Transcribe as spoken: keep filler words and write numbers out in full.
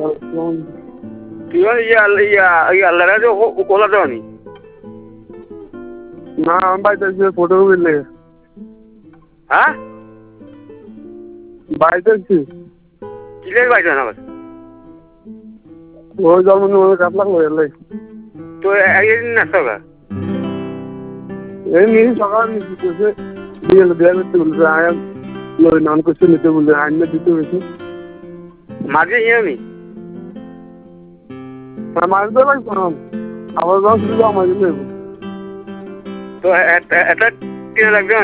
তুই ইয়া ইয়া ইয়া আল্লাহরে ওলা দাওনি না আমি বাড়িতে যে ফটো উঠলে হ্যাঁ বাড়িতে আছি কিলের বাইরে না ওই জন্ম নিয়ে কাপ লাগলো এলে তো একদিন না সকা এই নিয়ে সকাল নিতে বিয়ে বিয়ে করতে বলছে আয়াম লই নাম করছে নিতে বলছে আইন দিতে হয়েছে মাঝে ইয়ে মারতে লাগতো না আবার যখন শুধু আমার জন্য তো এটা কিনে লাগবে